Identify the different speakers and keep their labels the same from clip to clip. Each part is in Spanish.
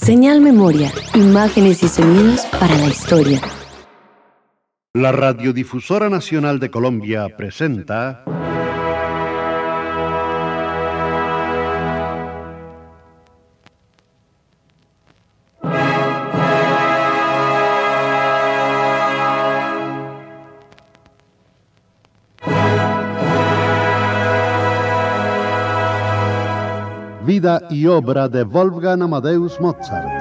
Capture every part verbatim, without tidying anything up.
Speaker 1: Señal Memoria, imágenes y sonidos para la historia.
Speaker 2: La Radiodifusora Nacional de Colombia presenta... Vida y obra de Wolfgang Amadeus Mozart.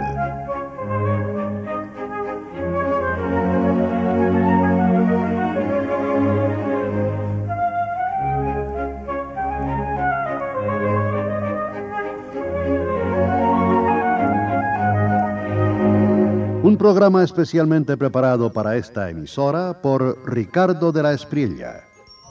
Speaker 2: Un programa especialmente preparado para esta emisora por Ricardo de la Espriella.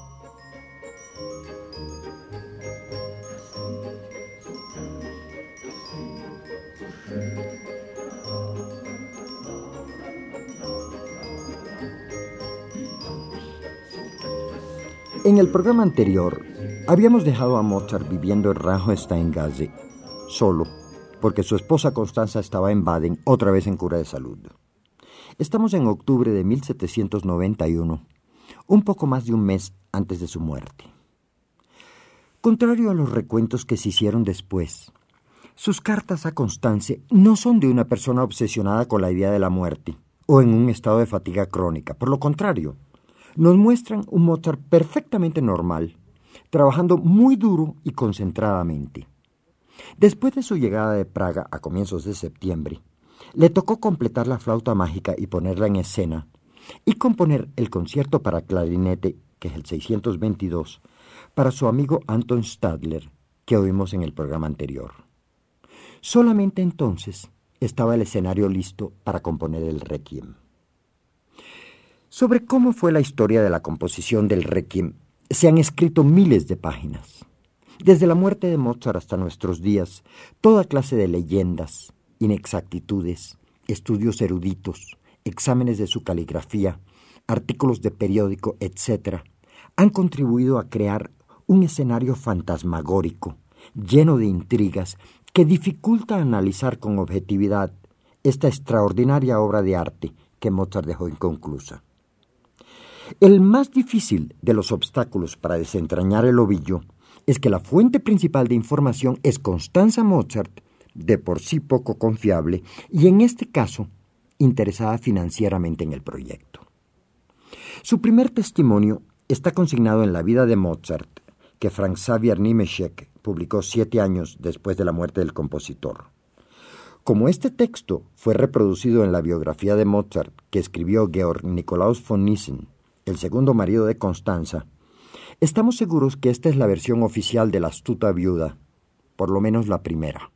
Speaker 3: En el programa anterior, habíamos dejado a Mozart viviendo en Rahohensteingasse, solo, porque su esposa Constanza estaba en Baden, otra vez en cura de salud. Estamos en octubre de mil setecientos noventa y uno, un poco más de un mes antes de su muerte. Contrario a los recuentos que se hicieron después, sus cartas a Constance no son de una persona obsesionada con la idea de la muerte o en un estado de fatiga crónica. Por lo contrario, nos muestran un Mozart perfectamente normal, trabajando muy duro y concentradamente. Después de su llegada de Praga a comienzos de septiembre, le tocó completar la flauta mágica y ponerla en escena, y componer el concierto para clarinete, que es el seiscientos veintidós, para su amigo Anton Stadler, que oímos en el programa anterior. Solamente entonces estaba el escenario listo para componer el Requiem. Sobre cómo fue la historia de la composición del Requiem se han escrito miles de páginas. Desde la muerte de Mozart hasta nuestros días, toda clase de leyendas, inexactitudes, estudios eruditos, exámenes de su caligrafía, artículos de periódico, etcétera, han contribuido a crear un escenario fantasmagórico, lleno de intrigas, que dificulta analizar con objetividad esta extraordinaria obra de arte que Mozart dejó inconclusa. El más difícil de los obstáculos para desentrañar el ovillo es que la fuente principal de información es Constanza Mozart, de por sí poco confiable, y en este caso, interesada financieramente en el proyecto. Su primer testimonio está consignado en La vida de Mozart, que Frank Xaver Niemeczek publicó siete años después de la muerte del compositor. Como este texto fue reproducido en la biografía de Mozart que escribió Georg Nikolaus von Nissen, el segundo marido de Constanza, estamos seguros que esta es la versión oficial de la astuta viuda, por lo menos la primera.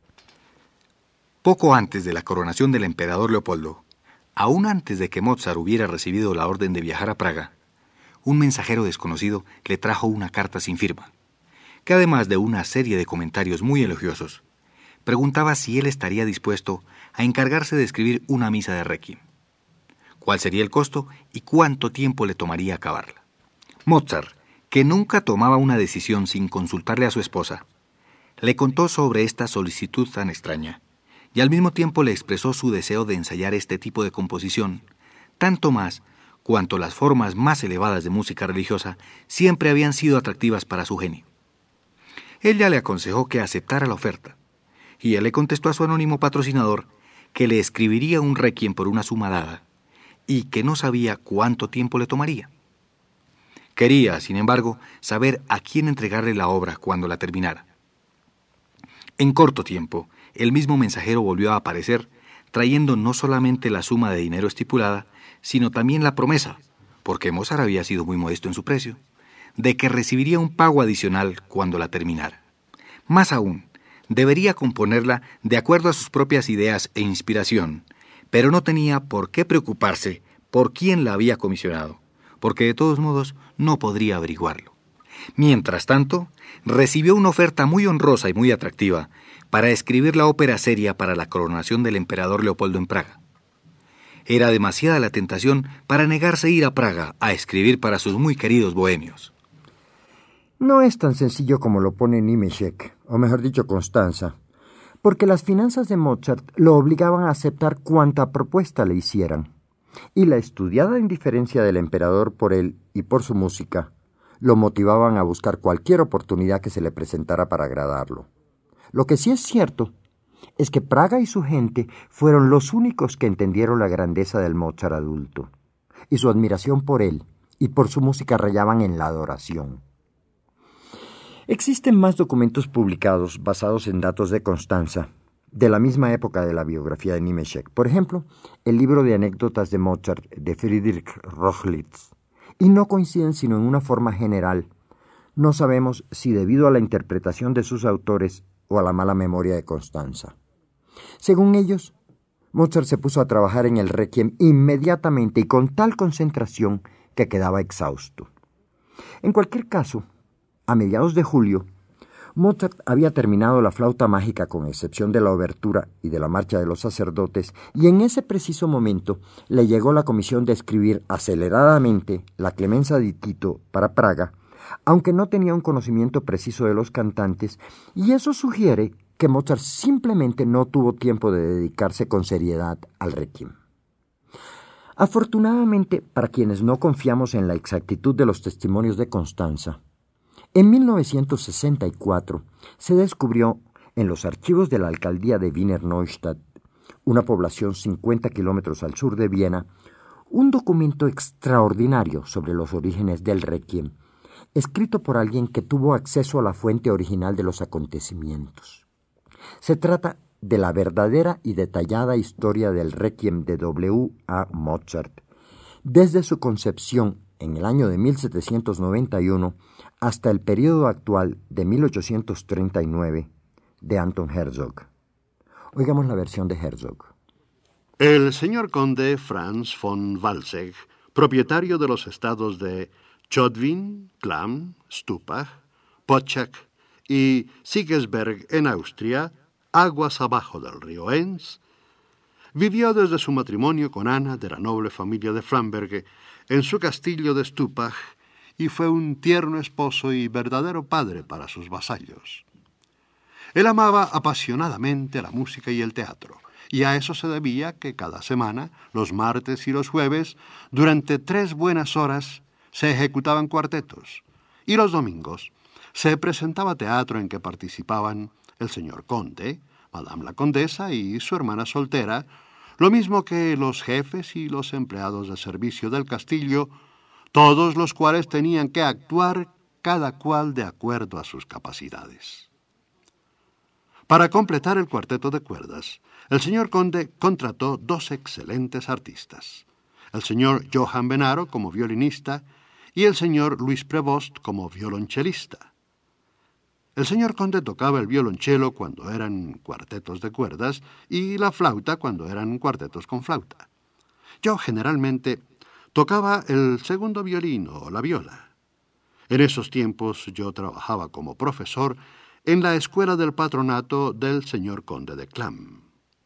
Speaker 4: Poco antes de la coronación del emperador Leopoldo, aún antes de que Mozart hubiera recibido la orden de viajar a Praga, un mensajero desconocido le trajo una carta sin firma, que además de una serie de comentarios muy elogiosos, preguntaba si él estaría dispuesto a encargarse de escribir una misa de Requiem, cuál sería el costo y cuánto tiempo le tomaría acabarla. Mozart, que nunca tomaba una decisión sin consultarle a su esposa, le contó sobre esta solicitud tan extraña y al mismo tiempo le expresó su deseo de ensayar este tipo de composición, tanto más cuanto las formas más elevadas de música religiosa siempre habían sido atractivas para su genio. Ella le aconsejó que aceptara la oferta, y él le contestó a su anónimo patrocinador que le escribiría un requiem por una suma dada, y que no sabía cuánto tiempo le tomaría. Quería, sin embargo, saber a quién entregarle la obra cuando la terminara. En corto tiempo, el mismo mensajero volvió a aparecer, trayendo no solamente la suma de dinero estipulada, sino también la promesa, porque Mozart había sido muy modesto en su precio, de que recibiría un pago adicional cuando la terminara. Más aún, debería componerla de acuerdo a sus propias ideas e inspiración, pero no tenía por qué preocuparse por quién la había comisionado, porque de todos modos no podría averiguarlo. Mientras tanto, recibió una oferta muy honrosa y muy atractiva para escribir la ópera seria para la coronación del emperador Leopoldo en Praga. Era demasiada la tentación para negarse a ir a Praga a escribir para sus muy queridos bohemios.
Speaker 3: No es tan sencillo como lo pone Niemeczek, o mejor dicho, Constanza, porque las finanzas de Mozart lo obligaban a aceptar cuanta propuesta le hicieran, y la estudiada indiferencia del emperador por él y por su música lo motivaban a buscar cualquier oportunidad que se le presentara para agradarlo. Lo que sí es cierto es que Praga y su gente fueron los únicos que entendieron la grandeza del Mozart adulto, y su admiración por él y por su música rayaban en la adoración. Existen más documentos publicados basados en datos de Constanza, de la misma época de la biografía de Niemeschek. Por ejemplo, el libro de anécdotas de Mozart de Friedrich Rochlitz, y no coinciden sino en una forma general. No sabemos si debido a la interpretación de sus autores o a la mala memoria de Constanza. Según ellos, Mozart se puso a trabajar en el Requiem inmediatamente y con tal concentración que quedaba exhausto. En cualquier caso, a mediados de julio, Mozart había terminado la flauta mágica con excepción de la obertura y de la marcha de los sacerdotes, y en ese preciso momento le llegó la comisión de escribir aceleradamente la Clemenza di Tito para Praga, aunque no tenía un conocimiento preciso de los cantantes, y eso sugiere que Mozart simplemente no tuvo tiempo de dedicarse con seriedad al Requiem. Afortunadamente, para quienes no confiamos en la exactitud de los testimonios de Constanza, en mil novecientos sesenta y cuatro se descubrió en los archivos de la alcaldía de Wiener Neustadt, una población cincuenta kilómetros al sur de Viena, un documento extraordinario sobre los orígenes del Requiem, escrito por alguien que tuvo acceso a la fuente original de los acontecimientos. Se trata de la verdadera y detallada historia del Requiem de W A Mozart, desde su concepción en el año de mil setecientos noventa y uno hasta el periodo actual de mil ochocientos treinta y nueve de Anton Herzog. Oigamos la versión de Herzog.
Speaker 2: El señor conde Franz von Walsegg, propietario de los estados de Chodwin, Klamm, Stupach, Potsdam y Sigesberg en Austria, aguas abajo del río Enns, vivió desde su matrimonio con Ana de la noble familia de Flamberg en su castillo de Stupach y fue un tierno esposo y verdadero padre para sus vasallos. Él amaba apasionadamente la música y el teatro, y a eso se debía que cada semana, los martes y los jueves, durante tres buenas horas, se ejecutaban cuartetos, y los domingos se presentaba teatro en que participaban el señor conde, madame la condesa y su hermana soltera, lo mismo que los jefes y los empleados de servicio del castillo, todos los cuales tenían que actuar cada cual de acuerdo a sus capacidades. Para completar el cuarteto de cuerdas, el señor conde contrató dos excelentes artistas, el señor Johann Benaro como violinista y el señor Luis Prevost como violonchelista. El señor conde tocaba el violonchelo cuando eran cuartetos de cuerdas y la flauta cuando eran cuartetos con flauta. Yo generalmente tocaba el segundo violín o la viola. En esos tiempos yo trabajaba como profesor en la escuela del patronato del señor conde de Klamm.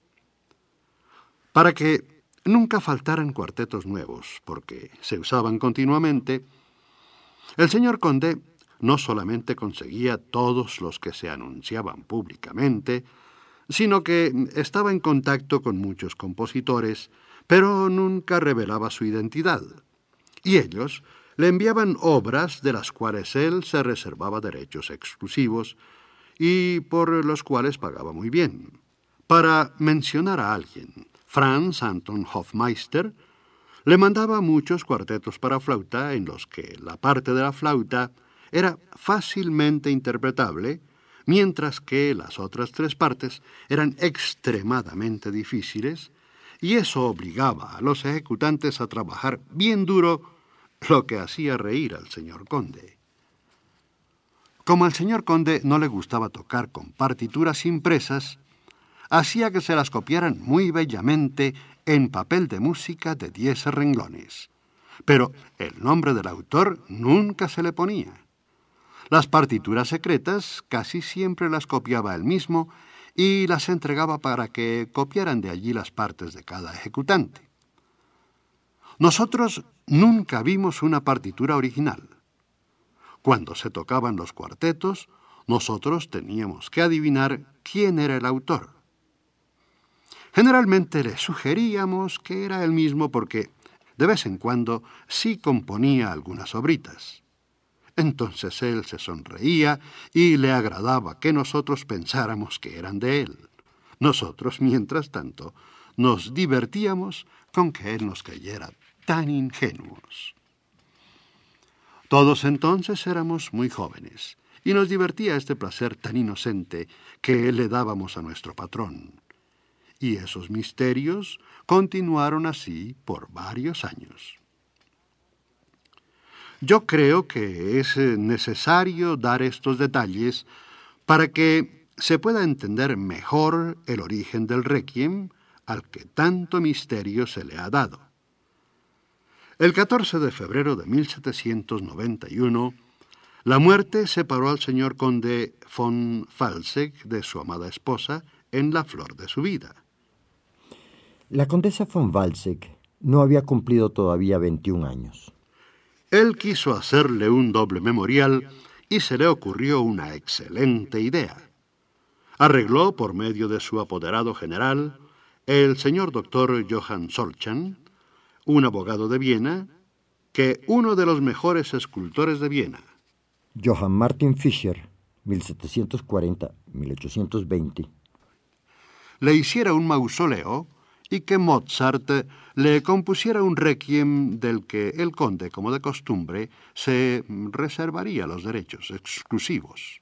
Speaker 2: Para que nunca faltaran cuartetos nuevos, porque se usaban continuamente, el señor conde no solamente conseguía todos los que se anunciaban públicamente, sino que estaba en contacto con muchos compositores, pero nunca revelaba su identidad, y ellos le enviaban obras de las cuales él se reservaba derechos exclusivos y por los cuales pagaba muy bien. Para mencionar a alguien, Franz Anton Hofmeister le mandaba muchos cuartetos para flauta en los que la parte de la flauta era fácilmente interpretable, mientras que las otras tres partes eran extremadamente difíciles, y eso obligaba a los ejecutantes a trabajar bien duro, lo que hacía reír al señor conde. Como al señor conde no le gustaba tocar con partituras impresas, hacía que se las copiaran muy bellamente en papel de música de diez renglones, pero el nombre del autor nunca se le ponía. Las partituras secretas casi siempre las copiaba él mismo y las entregaba para que copiaran de allí las partes de cada ejecutante. Nosotros nunca vimos una partitura original. Cuando se tocaban los cuartetos, nosotros teníamos que adivinar quién era el autor. Generalmente le sugeríamos que era él mismo porque de vez en cuando sí componía algunas obritas. Entonces él se sonreía y le agradaba que nosotros pensáramos que eran de él. Nosotros, mientras tanto, nos divertíamos con que él nos creyera tan ingenuos. Todos entonces éramos muy jóvenes y nos divertía este placer tan inocente que le dábamos a nuestro patrón. Y esos misterios continuaron así por varios años. Yo creo que es necesario dar estos detalles para que se pueda entender mejor el origen del Requiem al que tanto misterio se le ha dado. El catorce de febrero de mil setecientos noventa y uno, la muerte separó al señor conde von Walsegg de su amada esposa en la flor de su vida.
Speaker 3: La condesa von Walsegg no había cumplido todavía veintiún años.
Speaker 2: Él quiso hacerle un doble memorial y se le ocurrió una excelente idea. Arregló por medio de su apoderado general, el señor doctor Johann Solchan, un abogado de Viena, que uno de los mejores escultores de Viena,
Speaker 3: Johann Martin Fischer, mil setecientos cuarenta a mil ochocientos veinte,
Speaker 2: le hiciera un mausoleo y que Mozart le compusiera un requiem del que el conde, como de costumbre, se reservaría los derechos exclusivos.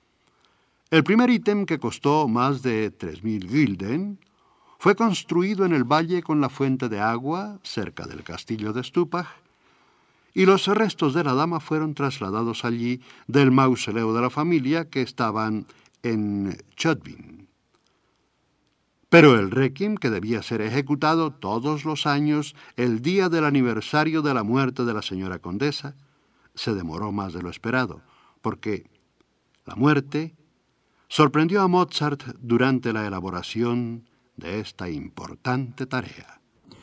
Speaker 2: El primer ítem, que costó más de tres mil gulden, fue construido en el valle con la fuente de agua, cerca del castillo de Stupach, y los restos de la dama fueron trasladados allí del mausoleo de la familia que estaban en Chotwin. Pero el requiem, que debía ser ejecutado todos los años el día del aniversario de la muerte de la señora condesa, se demoró más de lo esperado, porque la muerte sorprendió a Mozart durante la elaboración de esta importante tarea.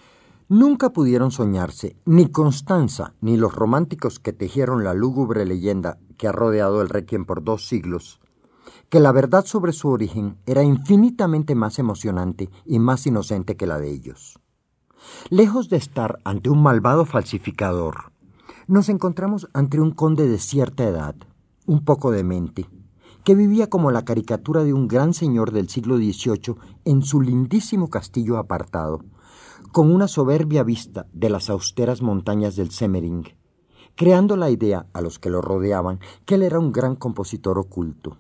Speaker 3: Nunca pudieron soñarse, ni Constanza, ni los románticos que tejieron la lúgubre leyenda que ha rodeado el requiem por dos siglos, que la verdad sobre su origen era infinitamente más emocionante y más inocente que la de ellos. Lejos de estar ante un malvado falsificador, nos encontramos ante un conde de cierta edad, un poco demente, que vivía como la caricatura de un gran señor del siglo dieciocho en su lindísimo castillo apartado, con una soberbia vista de las austeras montañas del Semmering, creando la idea a los que lo rodeaban que él era un gran compositor oculto.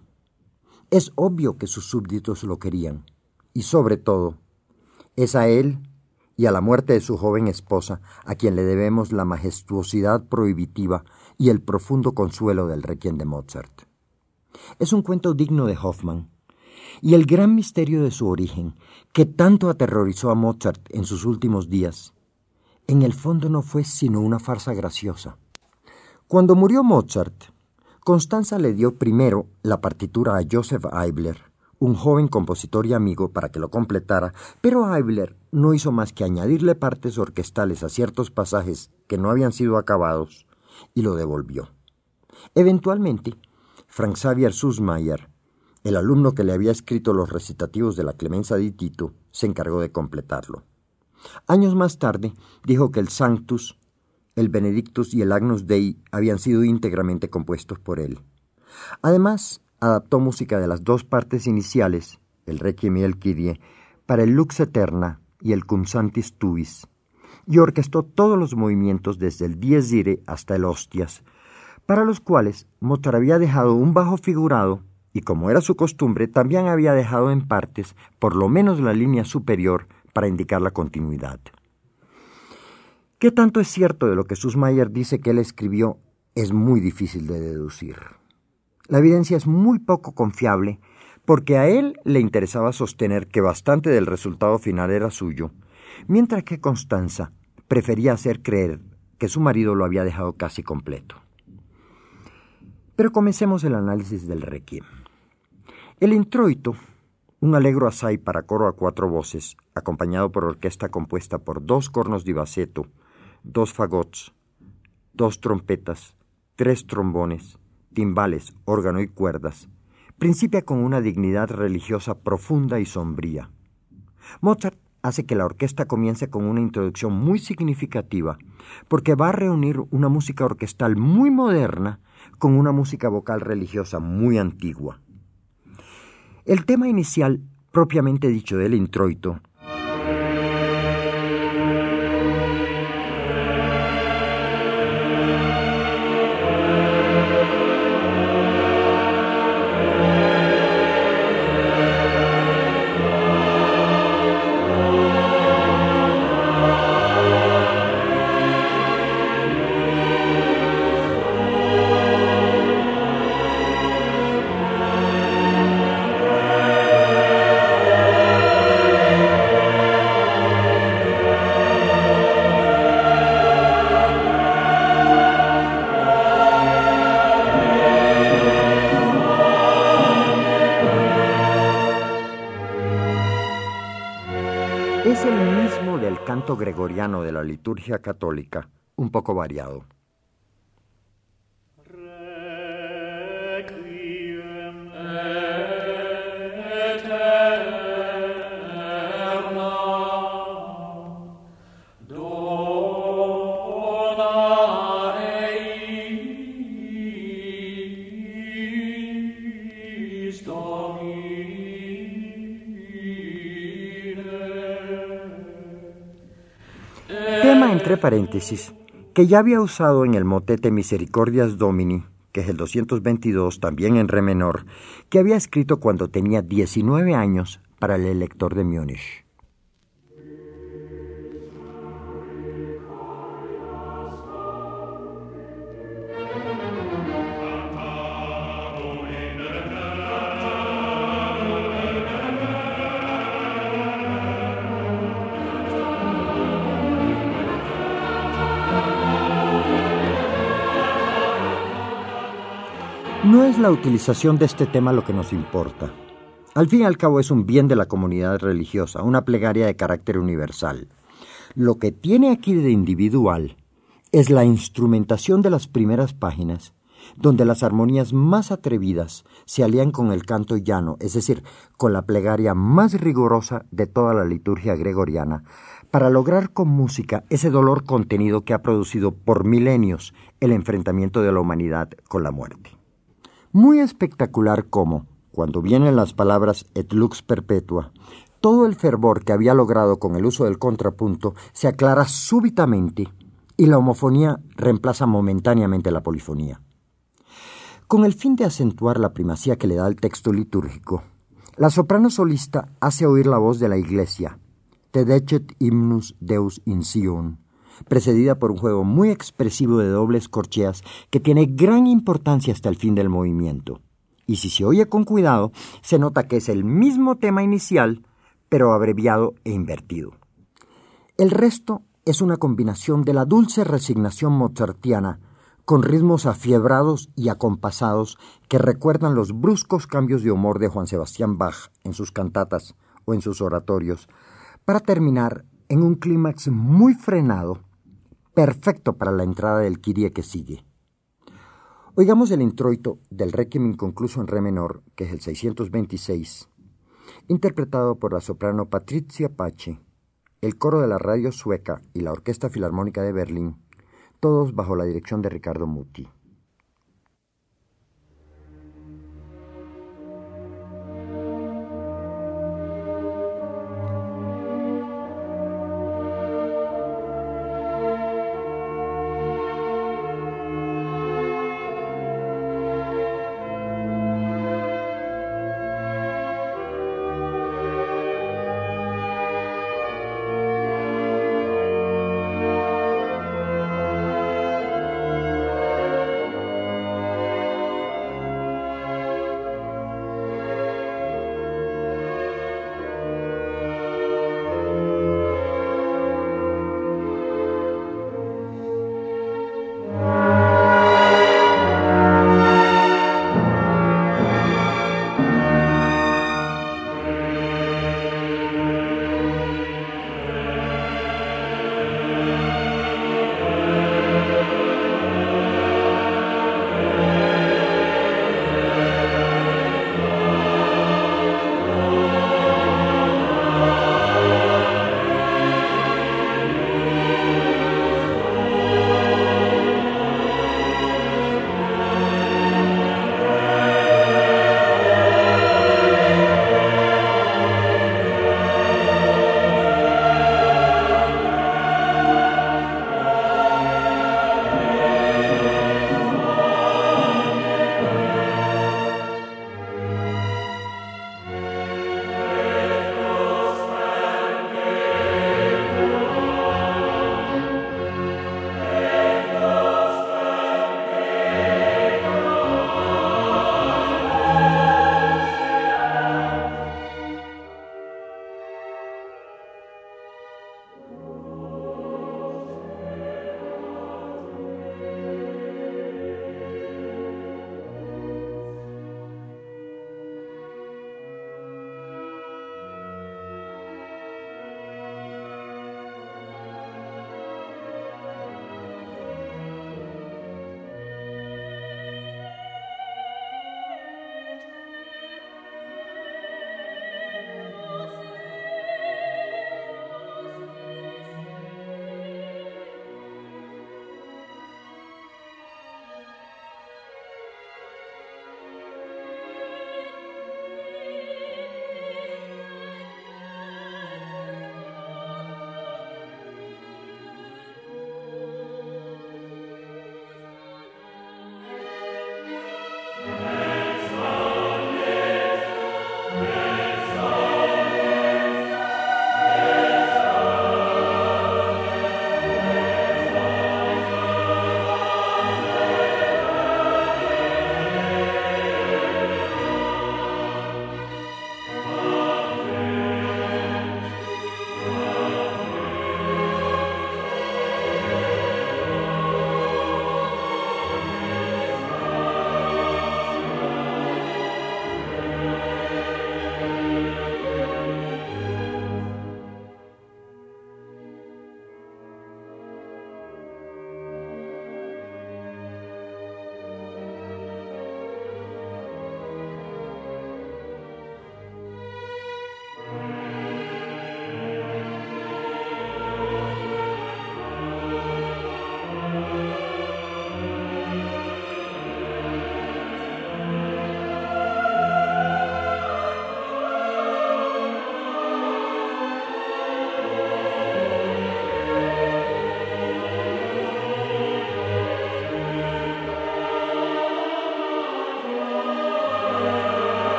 Speaker 3: Es obvio que sus súbditos lo querían, y sobre todo, es a él y a la muerte de su joven esposa a quien le debemos la majestuosidad prohibitiva y el profundo consuelo del requiem de Mozart. Es un cuento digno de Hoffmann, y el gran misterio de su origen, que tanto aterrorizó a Mozart en sus últimos días, en el fondo no fue sino una farsa graciosa. Cuando murió Mozart, Constanza le dio primero la partitura a Joseph Eibler, un joven compositor y amigo, para que lo completara, pero Eibler no hizo más que añadirle partes orquestales a ciertos pasajes que no habían sido acabados y lo devolvió. Eventualmente, Franz Xaver Süssmayr, el alumno que le había escrito los recitativos de la Clemenza di Tito, se encargó de completarlo. Años más tarde, dijo que el Sanctus, el Benedictus y el Agnus Dei habían sido íntegramente compuestos por él. Además, adaptó música de las dos partes iniciales, el Requiem y el Kyrie, para el Lux Aeterna y el Cum Sanctis Tuis, y orquestó todos los movimientos desde el Dies Irae hasta el Hostias, para los cuales Mozart había dejado un bajo figurado y, como era su costumbre, también había dejado en partes por lo menos la línea superior para indicar la continuidad. ¿Qué tanto es cierto de lo que Süssmayr dice que él escribió? Es muy difícil de deducir. La evidencia es muy poco confiable porque a él le interesaba sostener que bastante del resultado final era suyo, mientras que Constanza prefería hacer creer que su marido lo había dejado casi completo. Pero comencemos el análisis del Requiem. El introito, un allegro assai para coro a cuatro voces, acompañado por orquesta compuesta por dos cornos di bassetto, dos fagots, dos trompetas, tres trombones, timbales, órgano y cuerdas, principia con una dignidad religiosa profunda y sombría. Mozart hace que la orquesta comience con una introducción muy significativa, porque va a reunir una música orquestal muy moderna con una música vocal religiosa muy antigua. El tema inicial, propiamente dicho del introito, es el mismo del canto gregoriano de la liturgia católica, un poco variado. Tema entre paréntesis que ya había usado en el motete Misericordias Domini, que es el doscientos veintidós, también en re menor, que había escrito cuando tenía diecinueve años para el elector de Múnich. No es la utilización de este tema lo que nos importa. Al fin y al cabo es un bien de la comunidad religiosa, una plegaria de carácter universal. Lo que tiene aquí de individual es la instrumentación de las primeras páginas, donde las armonías más atrevidas se alían con el canto llano, es decir, con la plegaria más rigurosa de toda la liturgia gregoriana, para lograr con música ese dolor contenido que ha producido por milenios el enfrentamiento de la humanidad con la muerte. Muy espectacular como, cuando vienen las palabras et lux perpetua, todo el fervor que había logrado con el uso del contrapunto se aclara súbitamente y la homofonía reemplaza momentáneamente la polifonía. Con el fin de acentuar la primacía que le da el texto litúrgico, la soprano solista hace oír la voz de la iglesia, Te decet hymnus Deus in Sion, precedida por un juego muy expresivo de dobles corcheas que tiene gran importancia hasta el fin del movimiento. Y si se oye con cuidado, se nota que es el mismo tema inicial, pero abreviado e invertido. El resto es una combinación de la dulce resignación mozartiana con ritmos afiebrados y acompasados que recuerdan los bruscos cambios de humor de Juan Sebastián Bach en sus cantatas o en sus oratorios, para terminar en un clímax muy frenado, perfecto para la entrada del Kyrie que sigue. Oigamos el introito del Requiem inconcluso en re menor, que es el seiscientos veintiséis, interpretado por la soprano Patricia Pace, el coro de la radio sueca y la Orquesta Filarmónica de Berlín, todos bajo la dirección de Riccardo Muti.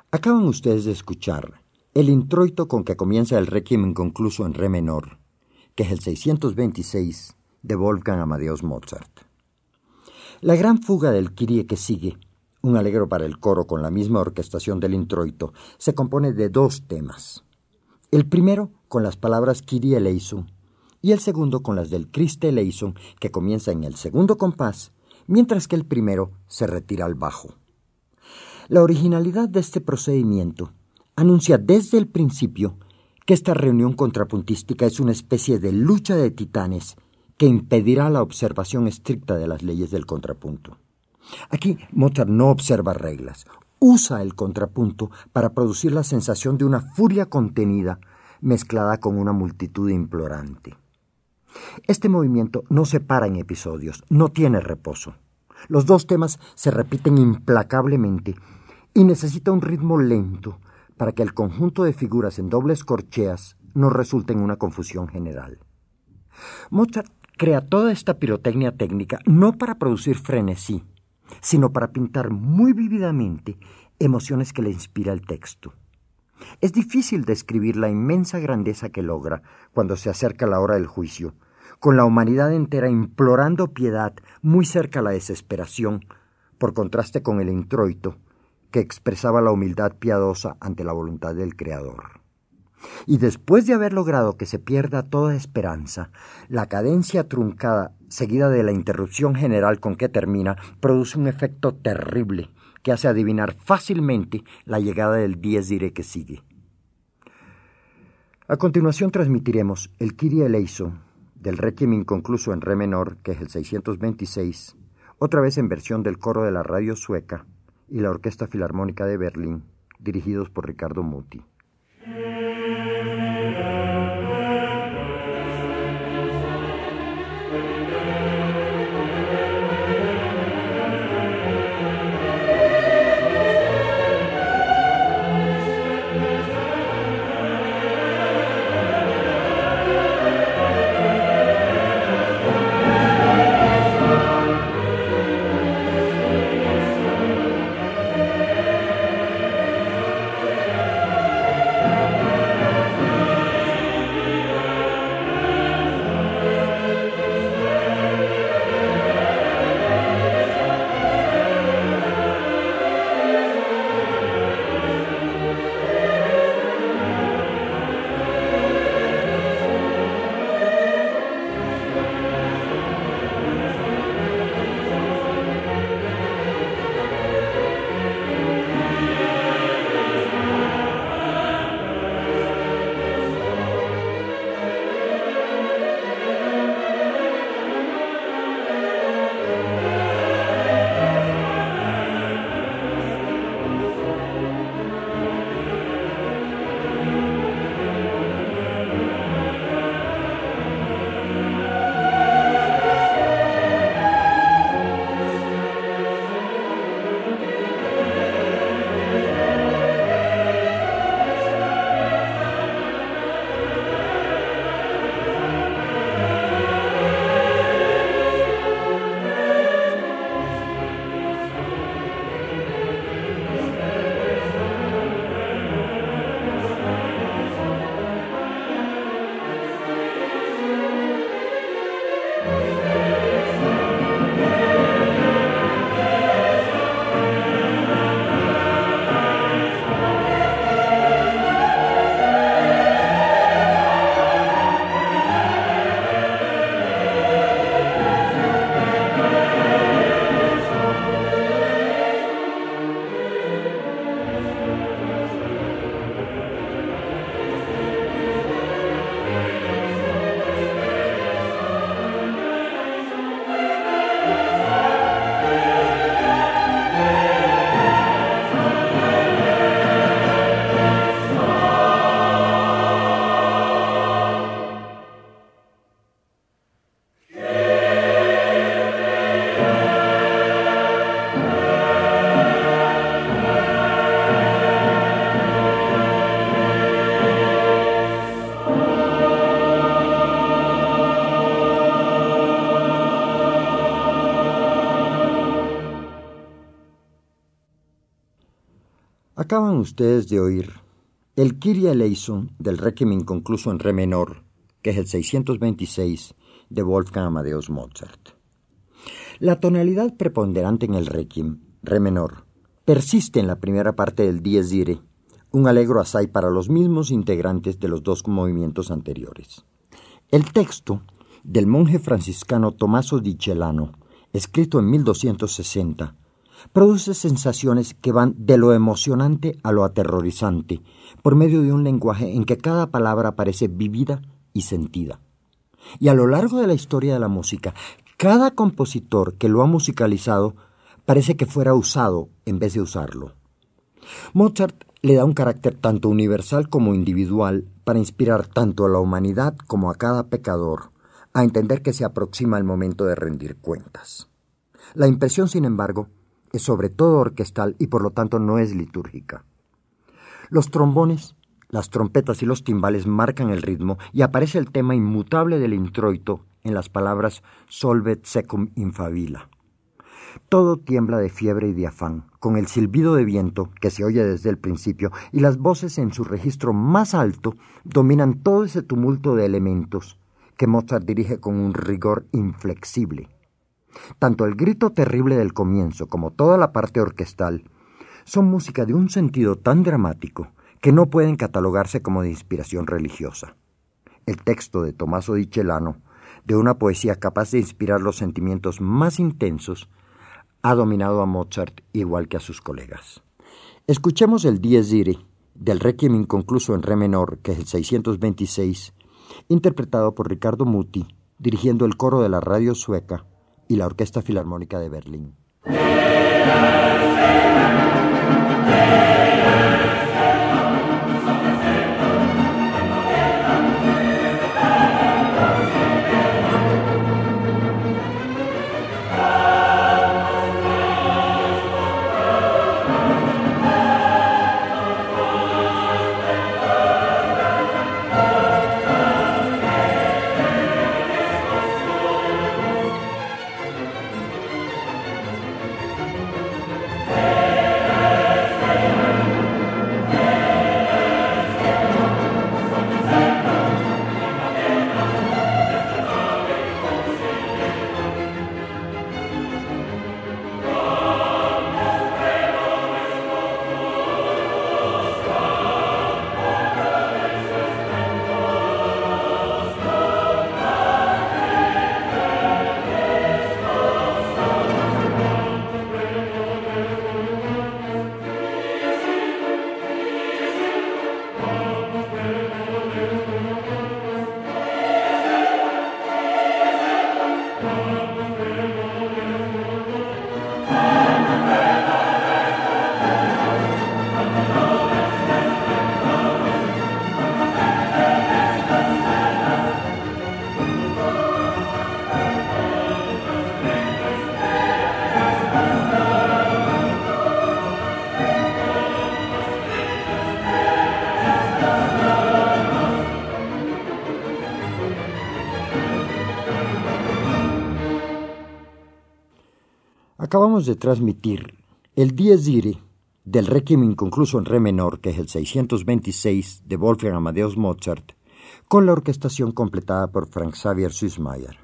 Speaker 3: Acaban ustedes de escuchar el introito con que comienza el Requiem inconcluso en re menor, que es el seiscientos veintiséis de Wolfgang Amadeus Mozart. La gran fuga del Kyrie que sigue, un allegro para el coro con la misma orquestación del introito, se compone de dos temas. El primero con las palabras Kyrie eleison y el segundo con las del Christe eleison, que comienza en el segundo compás, mientras que el primero se retira al bajo. La originalidad de este procedimiento anuncia desde el principio que esta reunión contrapuntística es una especie de lucha de titanes que impedirá la observación estricta de las leyes del contrapunto. Aquí Mozart no observa reglas, usa el contrapunto para producir la sensación de una furia contenida mezclada con una multitud implorante. Este movimiento no se para en episodios, no tiene reposo. Los dos temas se repiten implacablemente y necesita un ritmo lento para que el conjunto de figuras en dobles corcheas no resulte en una confusión general. Mozart crea toda esta pirotecnia técnica no para producir frenesí, sino para pintar muy vívidamente emociones que le inspira el texto. Es difícil describir la inmensa grandeza que logra cuando se acerca la hora del juicio, con la humanidad entera implorando piedad muy cerca a la desesperación, por contraste con el introito, que expresaba la humildad piadosa ante la voluntad del Creador. Y después de haber logrado que se pierda toda esperanza, la cadencia truncada, seguida de la interrupción general con que termina, produce un efecto terrible que hace adivinar fácilmente la llegada del dies irae que sigue. A continuación transmitiremos el Kyrie eleison del Requiem inconcluso en re menor, que es el seiscientos veintiséis, otra vez en versión del coro de la radio sueca y la Orquesta Filarmónica de Berlín, dirigidos por Riccardo Muti. Acaban ustedes de oír el Kyrie eleison del Requiem inconcluso en re menor, que es el seiscientos veintiséis de Wolfgang Amadeus Mozart. La tonalidad preponderante en el Requiem, re menor, persiste en la primera parte del Dies Irae, un allegro assai para los mismos integrantes de los dos movimientos anteriores. El texto del monje franciscano Tommaso di Celano, escrito en mil doscientos sesenta, produce sensaciones que van de lo emocionante a lo aterrorizante, por medio de un lenguaje en que cada palabra parece vivida y sentida. Y a lo largo de la historia de la música, cada compositor que lo ha musicalizado parece que fuera usado en vez de usarlo. Mozart le da un carácter tanto universal como individual para inspirar tanto a la humanidad como a cada pecador a entender que se aproxima el momento de rendir cuentas. La impresión, sin embargo, es sobre todo orquestal y por lo tanto no es litúrgica. Los trombones, las trompetas y los timbales marcan el ritmo y aparece el tema inmutable del introito en las palabras solvet secum in favilla. Todo tiembla de fiebre y de afán, con el silbido de viento que se oye desde el principio y las voces en su registro más alto dominan todo ese tumulto de elementos que Mozart dirige con un rigor inflexible. Tanto el grito terrible del comienzo como toda la parte orquestal son música de un sentido tan dramático que no pueden catalogarse como de inspiración religiosa. El texto de Tommaso di Celano, de una poesía capaz de inspirar los sentimientos más intensos, ha dominado a Mozart igual que a sus colegas. Escuchemos el Dies Irae del Requiem inconcluso en re menor, que es el seiscientos veintiséis, interpretado por Riccardo Muti, dirigiendo el coro de la radio sueca y la Orquesta Filarmónica de Berlín. Acabamos de transmitir el Dies Irae del Requiem inconcluso en re menor, que es el seiscientos veintiséis de Wolfgang Amadeus Mozart, con la orquestación completada por Franz Xaver Süssmayr.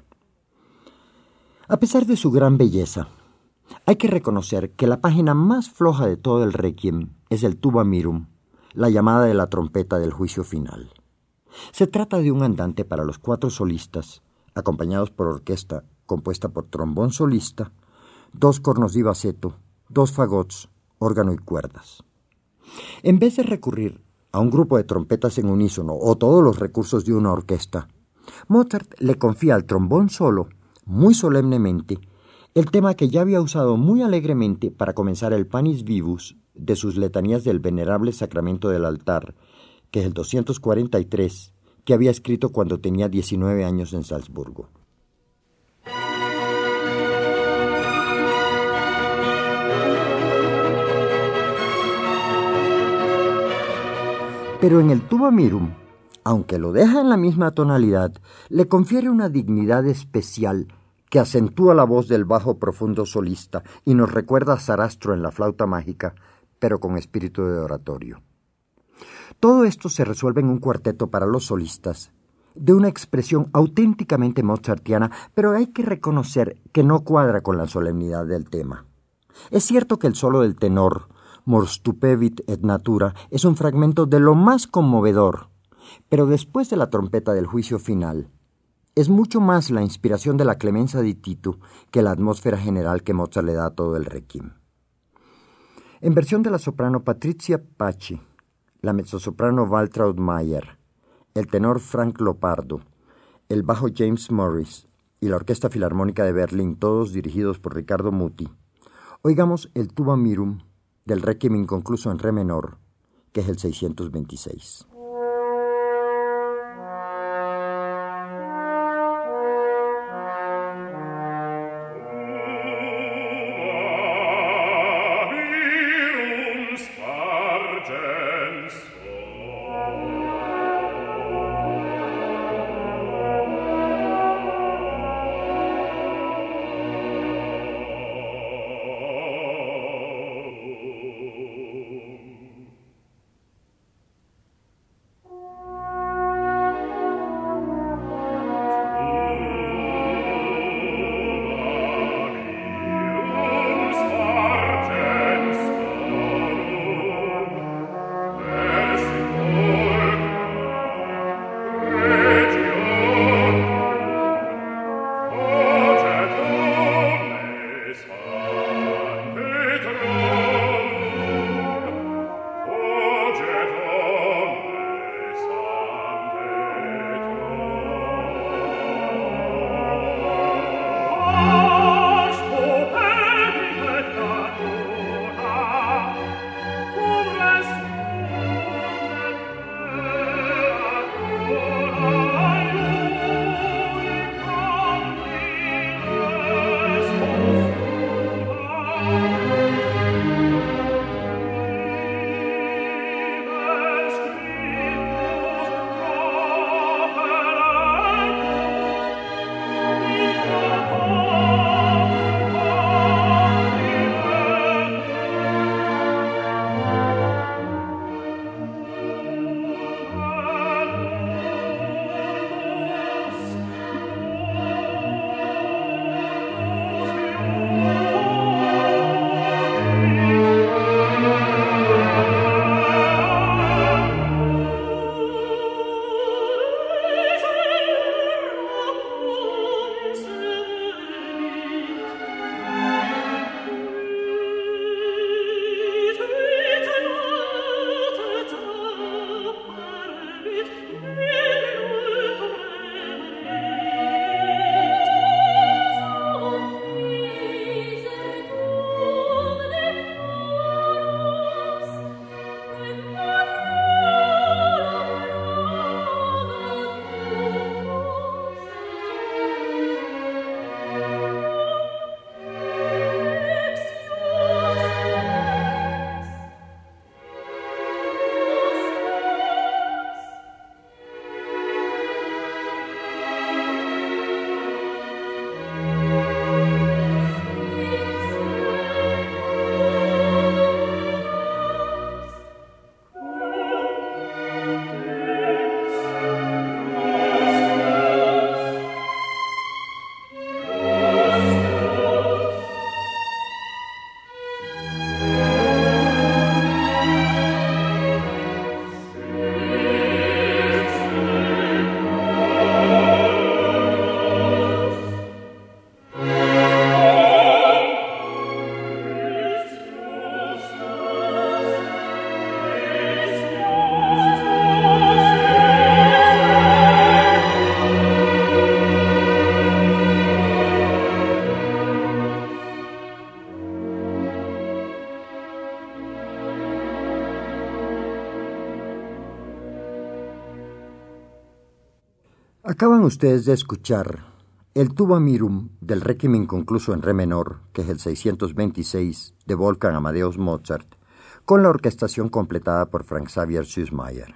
Speaker 3: A pesar de su gran belleza, hay que reconocer que la página más floja de todo el Requiem es el Tuba Mirum, la llamada de la trompeta del juicio final. Se trata de un andante para los cuatro solistas, acompañados por orquesta compuesta por trombón solista, dos cornos di bassetto, dos fagots, órgano y cuerdas. En vez de recurrir a un grupo de trompetas en unísono o todos los recursos de una orquesta, Mozart le confía al trombón solo, muy solemnemente, el tema que ya había usado muy alegremente para comenzar el Panis Vivus de sus letanías del venerable sacramento del altar, que es el doscientos cuarenta y tres, que había escrito cuando tenía diecinueve años en Salzburgo. Pero en el Tuba Mirum, aunque lo deja en la misma tonalidad, le confiere una dignidad especial que acentúa la voz del bajo profundo solista y nos recuerda a Sarastro en la flauta mágica, pero con espíritu de oratorio. Todo esto se resuelve en un cuarteto para los solistas, de una expresión auténticamente mozartiana, pero hay que reconocer que no cuadra con la solemnidad del tema. Es cierto que el solo del tenor, Mor stupevit et natura, es un fragmento de lo más conmovedor, pero después de la trompeta del juicio final, es mucho más la inspiración de la Clemenza di Tito que la atmósfera general que Mozart le da a todo el Requiem. En versión de la soprano Patrizia Pacci, la mezzosoprano Waltraud Mayer, el tenor Frank Lopardo, el bajo James Morris y la Orquesta Filarmónica de Berlín, todos dirigidos por Riccardo Muti, oigamos el Tuba Mirum del Requiem inconcluso en re menor, que es el seiscientos veintiséis. Acaban ustedes de escuchar el Tuba Mirum del Requiem inconcluso en re menor, que es el seiscientos veintiséis de Wolfgang Amadeus Mozart, con la orquestación completada por Frank Xavier Süssmayr.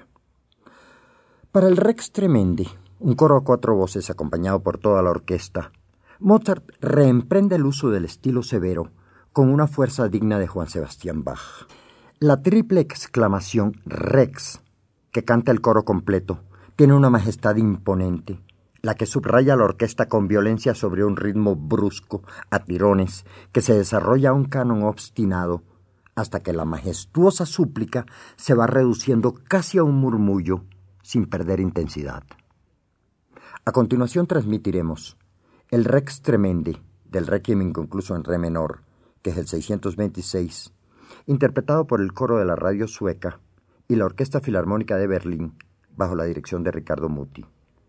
Speaker 3: Para el Rex Tremendi, un coro a cuatro voces acompañado por toda la orquesta, Mozart reemprende el uso del estilo severo con una fuerza digna de Juan Sebastián Bach. La triple exclamación Rex, que canta el coro completo, tiene una majestad imponente, la que subraya la orquesta con violencia sobre un ritmo brusco, a tirones, que se desarrolla a un canon obstinado, hasta que la majestuosa súplica se va reduciendo casi a un murmullo, sin perder intensidad. A continuación transmitiremos el Rex Tremendi, del Requiem inconcluso en re menor, que es el seiscientos veintiséis, interpretado por el coro de la radio sueca y la Orquesta Filarmónica de Berlín, bajo la dirección de Riccardo Muti.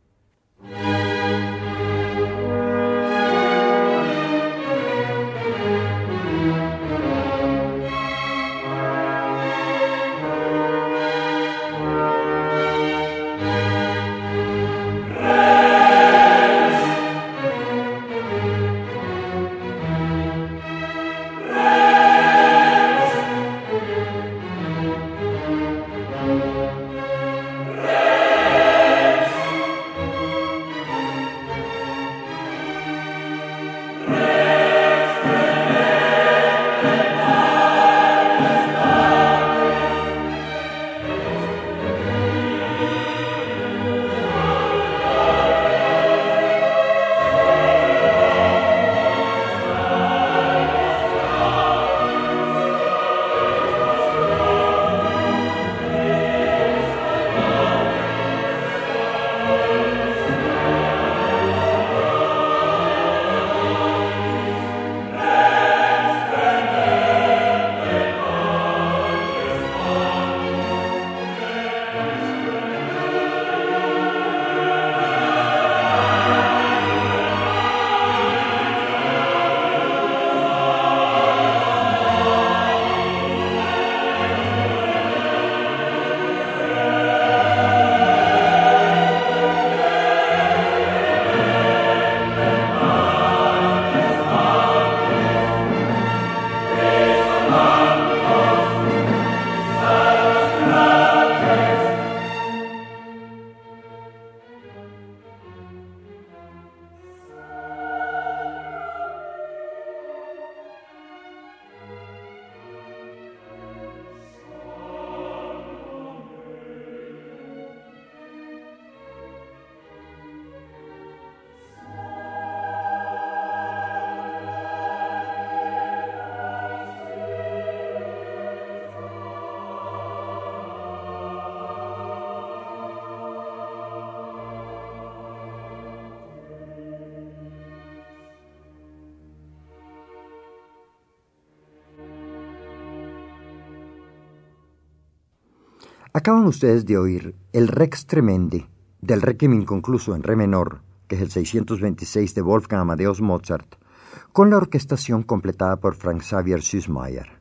Speaker 3: Acaban ustedes de oír el Rex Tremendi del Requiem inconcluso en re menor, que es el seiscientos veintiséis de Wolfgang Amadeus Mozart, con la orquestación completada por Franz Xaver Süssmayr.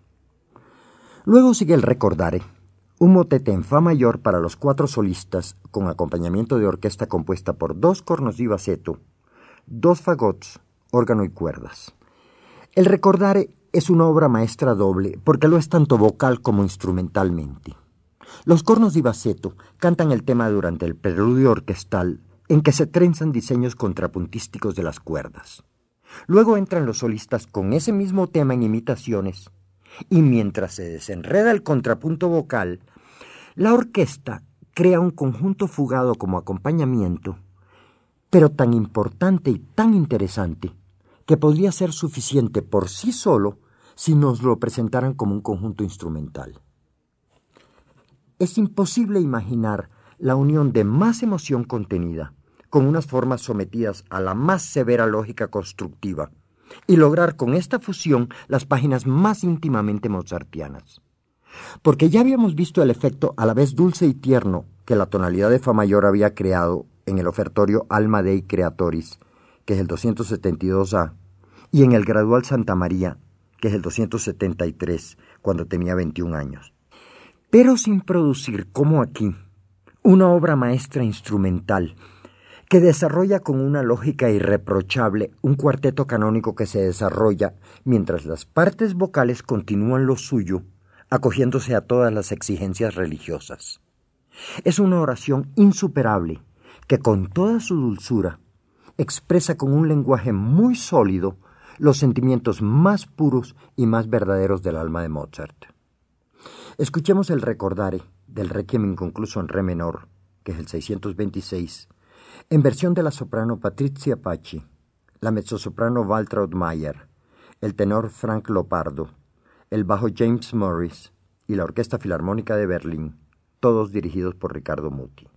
Speaker 3: Luego sigue el Recordare, un motete en fa mayor para los cuatro solistas con acompañamiento de orquesta compuesta por dos cornos di bassetto, dos fagots, órgano y cuerdas. El Recordare es una obra maestra doble porque lo es tanto vocal como instrumentalmente. Los cornos di bassetto cantan el tema durante el preludio orquestal en que se trenzan diseños contrapuntísticos de las cuerdas. Luego entran los solistas con ese mismo tema en imitaciones y mientras se desenreda el contrapunto vocal, la orquesta crea un conjunto fugado como acompañamiento, pero tan importante y tan interesante que podría ser suficiente por sí solo si nos lo presentaran como un conjunto instrumental. Es imposible imaginar la unión de más emoción contenida con unas formas sometidas a la más severa lógica constructiva y lograr con esta fusión las páginas más íntimamente mozartianas. Porque ya habíamos visto el efecto a la vez dulce y tierno que la tonalidad de fa mayor había creado en el ofertorio Alma Dei Creatoris, que es el doscientos setenta y dos A, y en el Gradual Santa María, que es el doscientos setenta y tres, cuando tenía veintiún años. Pero sin producir, como aquí, una obra maestra instrumental que desarrolla con una lógica irreprochable un cuarteto canónico que se desarrolla mientras las partes vocales continúan lo suyo, acogiéndose a todas las exigencias religiosas. Es una oración insuperable que con toda su dulzura expresa con un lenguaje muy sólido los sentimientos más puros y más verdaderos del alma de Mozart. Escuchemos el Recordare del Requiem inconcluso en re menor, que es el seiscientos veintiséis, en versión de la soprano Patrizia Pacci, la mezzosoprano Waltraud Mayer, el tenor Frank Lopardo, el bajo James Morris y la Orquesta Filarmónica de Berlín, todos dirigidos por Ricardo Muti.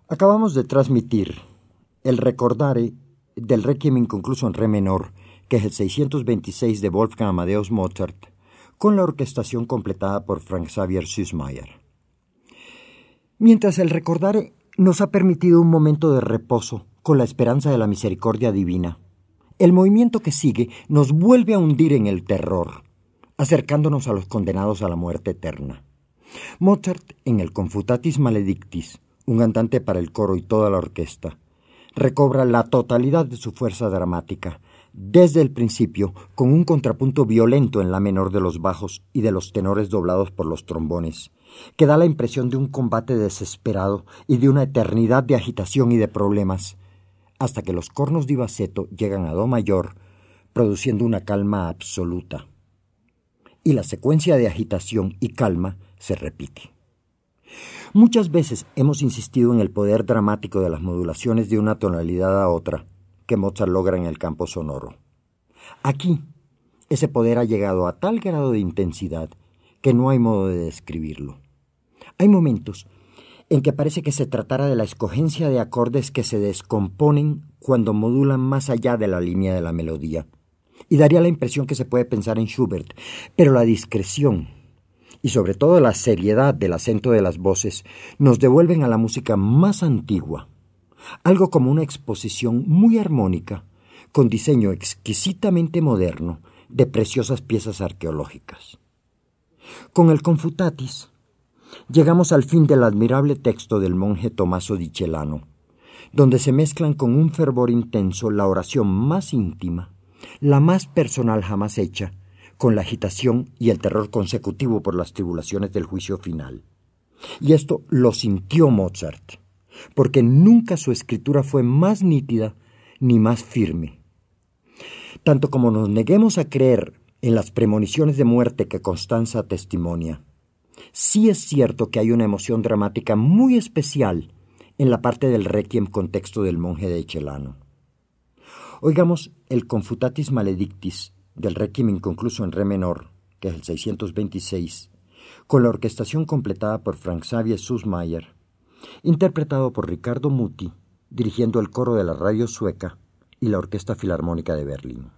Speaker 3: Acabamos de transmitir el recordare del Requiem inconcluso en re menor, que es el seiscientos veintiséis de Wolfgang Amadeus Mozart, con la orquestación completada por Franz Xaver Süssmayr. Mientras el recordare nos ha permitido un momento de reposo con la esperanza de la misericordia divina, el movimiento que sigue nos vuelve a hundir en el terror, acercándonos a los condenados a la muerte eterna. Mozart, en el Confutatis Maledictis, un andante para el coro y toda la orquesta, recobra la totalidad de su fuerza dramática, desde el principio, con un contrapunto violento en la menor de los bajos y de los tenores doblados por los trombones, que da la impresión de un combate desesperado y de una eternidad de agitación y de problemas, hasta que los cornos di bassetto llegan a do mayor, produciendo una calma absoluta. Y la secuencia de agitación y calma se repite. Muchas veces hemos insistido en el poder dramático de las modulaciones de una tonalidad a otra que Mozart logra en el campo sonoro. Aquí, ese poder ha llegado a tal grado de intensidad que no hay modo de describirlo. Hay momentos en que parece que se tratara de la escogencia de acordes que se descomponen cuando modulan más allá de la línea de la melodía, y daría la impresión que se puede pensar en Schubert, pero la discreción y sobre todo la seriedad del acento de las voces nos devuelven a la música más antigua, algo como una exposición muy armónica, con diseño exquisitamente moderno de preciosas piezas arqueológicas. Con el Confutatis llegamos al fin del admirable texto del monje Tommaso di Celano, donde se mezclan con un fervor intenso la oración más íntima, la más personal jamás hecha, con la agitación y el terror consecutivo por las tribulaciones del juicio final. Y esto lo sintió Mozart, porque nunca su escritura fue más nítida ni más firme. Tanto como nos neguemos a creer en las premoniciones de muerte que Constanza testimonia, sí es cierto que hay una emoción dramática muy especial en la parte del Requiem con texto del monje de Celano. Oigamos el Confutatis Maledictis del Requiem inconcluso en re menor, que es el seiscientos veintiséis, con la orquestación completada por Franz Xaver Süssmayr, interpretado por Riccardo Muti, dirigiendo el coro de la radio sueca y la Orquesta Filarmónica de Berlín.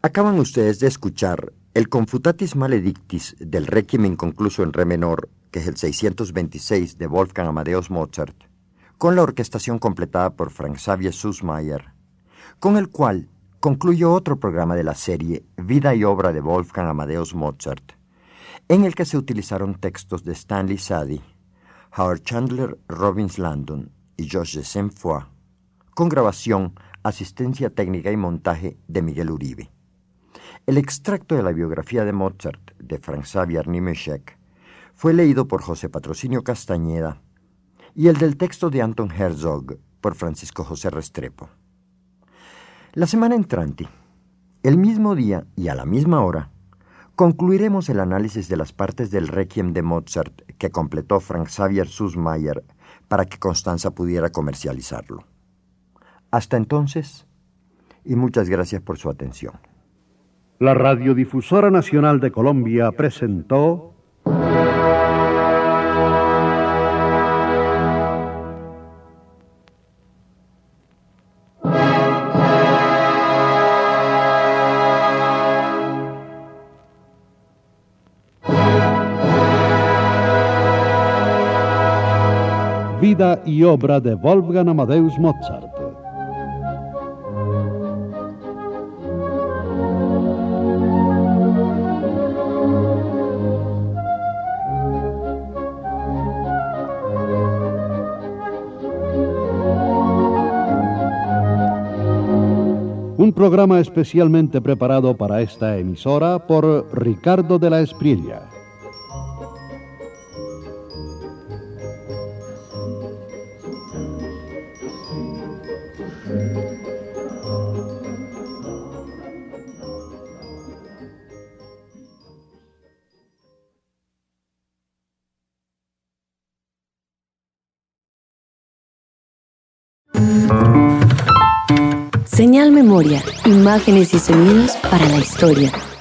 Speaker 3: Acaban ustedes de escuchar el Confutatis Maledictis del Requiem inconcluso en re menor, que es el seiscientos veintiséis de Wolfgang Amadeus Mozart, con la orquestación completada por Franz Xaver Süssmayr, con el cual concluyó otro programa de la serie Vida y obra de Wolfgang Amadeus Mozart, en el que se utilizaron textos de Stanley Sadie, Howard Chandler, Robbins Landon y Georges de Saint-Foy, con grabación, asistencia técnica y montaje de Miguel Uribe. El extracto de la biografía de Mozart de Franz Xaver Niemeczek fue leído por José Patrocinio Castañeda y el del texto de Anton Herzog por Francisco José Restrepo. La semana entrante, el mismo día y a la misma hora, concluiremos el análisis de las partes del Requiem de Mozart que completó Franz Xaver Süssmayr para que Constanza pudiera comercializarlo. Hasta entonces, y muchas gracias por su atención.
Speaker 2: La Radiodifusora Nacional de Colombia presentó Vida y obra de Wolfgang Amadeus Mozart. Un programa especialmente preparado para esta emisora por Ricardo de la Espriella.
Speaker 1: Señal Memoria, imágenes y sonidos para la historia.